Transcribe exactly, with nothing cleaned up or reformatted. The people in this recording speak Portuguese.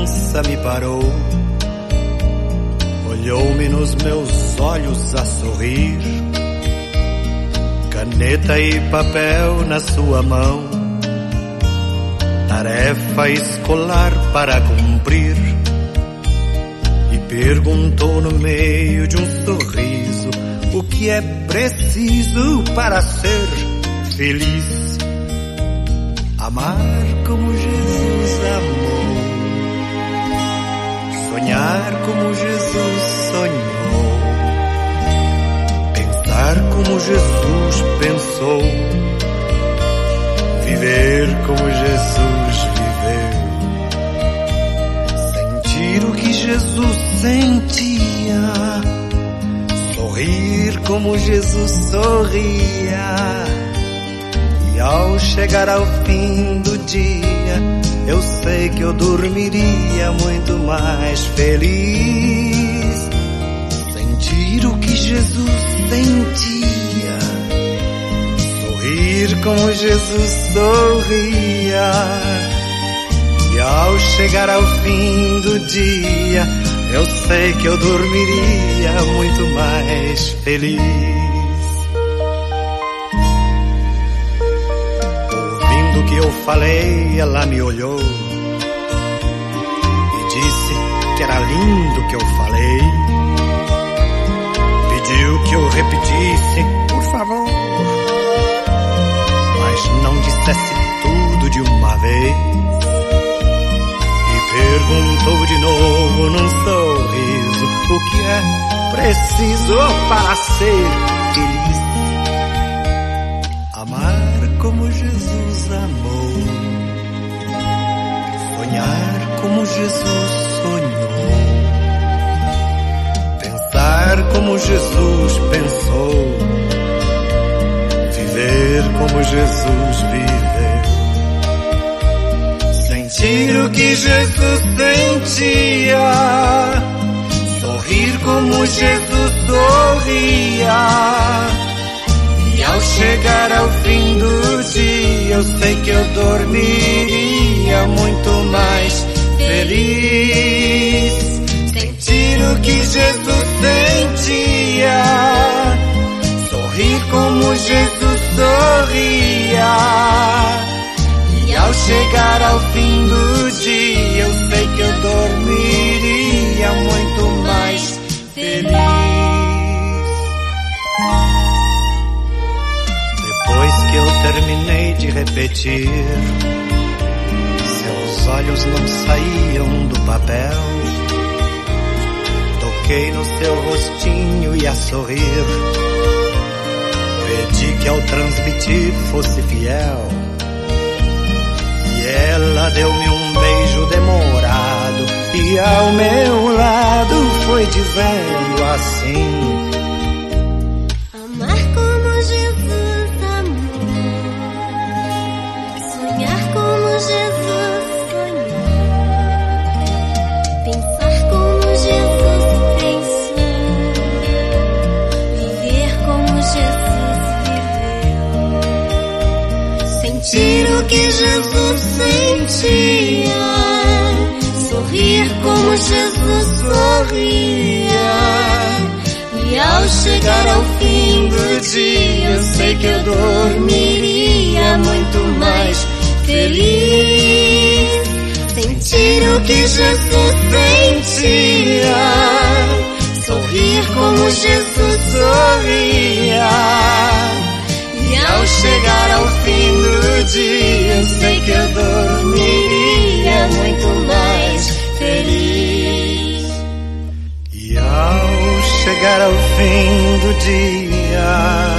criança me parou, olhou-me nos meus olhos a sorrir, caneta e papel na sua mão, tarefa escolar para cumprir, e perguntou no meio de um sorriso o que é preciso para ser feliz. Amar como Jesus amou, sonhar como Jesus sonhou, pensar como Jesus pensou, viver como Jesus viveu, sentir o que Jesus sentia, sorrir como Jesus sorria. E ao chegar ao fim do dia, eu sei que eu dormiria muito mais feliz. Sentir o que Jesus sentia, sorrir como Jesus sorria. E ao chegar ao fim do dia, eu sei que eu dormiria muito mais feliz. Ouvindo o que eu falei, ela me olhou e disse que era lindo o que eu falei. Pediu que eu repetisse, por favor, mas não dissesse tudo de uma vez. Perguntou de novo num sorriso o que é preciso para ser feliz. Amar como Jesus amou, sonhar como Jesus sonhou, pensar como Jesus pensou, viver como Jesus viveu. Sentir o que Jesus sentia, sorrir como Jesus sorria. E ao chegar ao fim do dia, eu sei que eu dormiria muito mais feliz. Sentir o que Jesus sentia, sorrir como Jesus sorria. E ao chegar ao fim do dia, eu sei que eu dormiria muito mais feliz. Depois que eu terminei de repetir, seus olhos não saíam do papel. Toquei no seu rostinho e a sorrir, pedi que ao transmitir fosse fiel. Ela deu-me um beijo demorado e ao meu lado foi dizendo assim: amar como Jesus amou, sonhar como Jesus sonhou, pensar como Jesus pensou, viver como Jesus viveu. Sentir o que Jesus sentia, sorrir como Jesus sorria. E ao chegar ao fim do dia, eu sei que eu dormiria muito mais feliz. Sentir o que Jesus sentia, sorrir como Jesus sorria. E ao chegar ao fim do dia, eu sei que eu dormiria muito mais feliz. E ao chegar ao fim do dia,